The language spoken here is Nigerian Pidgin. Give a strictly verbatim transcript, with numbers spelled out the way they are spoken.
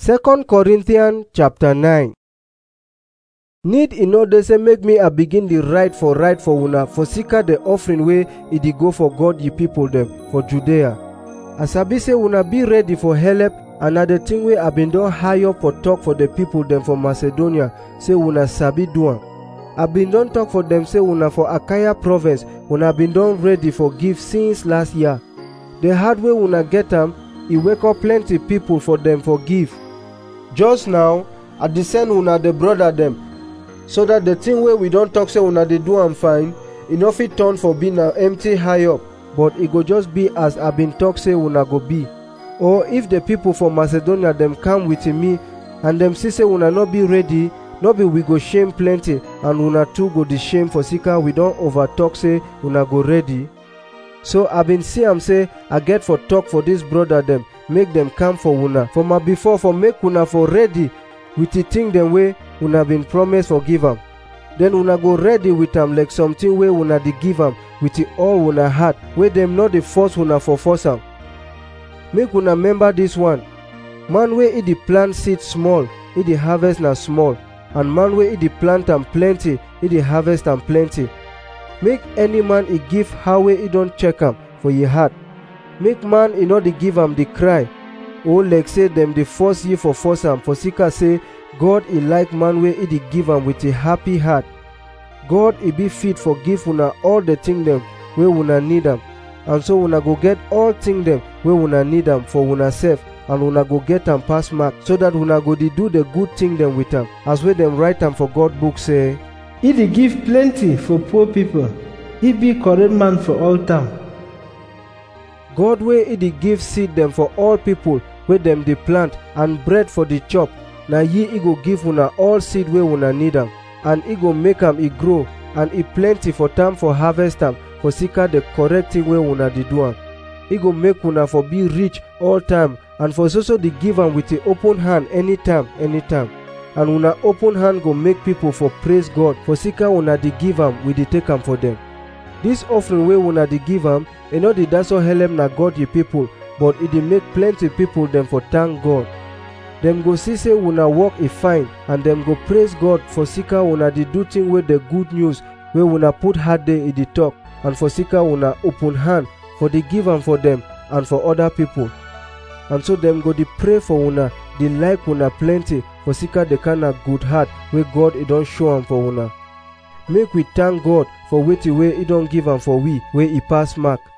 Second Corinthians chapter nine. Need e no dey say make me I begin the right for right for una for sika the offering wey e dey go for God ye people dem for Judea. I sabi say una be ready for help, and na the thing wey I been don hire for talk for the people dem for Macedonia say una sabi do am. I been don talk for them say una for Achaia province una been don ready for give since last year. The hard way una get am, e wake up plenty people for them for give. Just now, I dey send una the brother dem, so that the thing wey we don talk say una dey do am fine, e no fit turn for be na empty high up, but e go just be as I been talk say una go be. Or if the people from Macedonia dem come with me, and dem see say una no be ready, no be we go shame plenty, and una too go dey shame for sika we don over talk say una go ready. So I been see am say I get for talk for this brother dem, make them come for una for my before for make una for ready with the thing dem wey una been promise for give am. Then una go ready with am like something wey una dey give am with the all una heart, wey dem no dey force una for force am. Make una remember this one: man wey e dey plant seed small, e dey harvest na small, and man wey e dey plant am plenty, e dey harvest am plenty. Make any man e give how wey e don check am for ye heart. Make man e no dey give am dey cry, or like say dem dey force ye for force am, for sika say God e like man wey e dey give am with a happy heart. God e be fit for give una all the thing dem wey una need am, and so una go get all thing dem wey una need am for una self, and una go get am pass mark, so that una go dey do the good thing dem with am, as wey dem write am for God book say, He dey give plenty for poor people. He be correct man for all time. God wey e dey give seed dem for all people wey dem dey plant, and bread for the chop, na ye e go give una all seed wey una need am, and e go make am e grow, and e plenty for time for harvest am, for sika the correct thing wey una dey do am. E go make una for be rich all time, and for so so dey give am with a open hand anytime anytime. And una open hand go make people for praise God, for sika una dey give am, we dey take am for them. This offering wey una dey give am, e no dey daso help na God ye people, but e dey make plenty people dem for thank God. Dem go see say una work e fine, and dem go praise God for sika una dey do thing wey the good news wey una put hard day e dey talk, and for sika una open hand for dey give am for them and for other people. And so dem go dey pray for una, dey like una plenty, for sika the kind of good heart wey God e don show am for una. Make we thank God for wetin wey e don give am for we, wey e pass mark.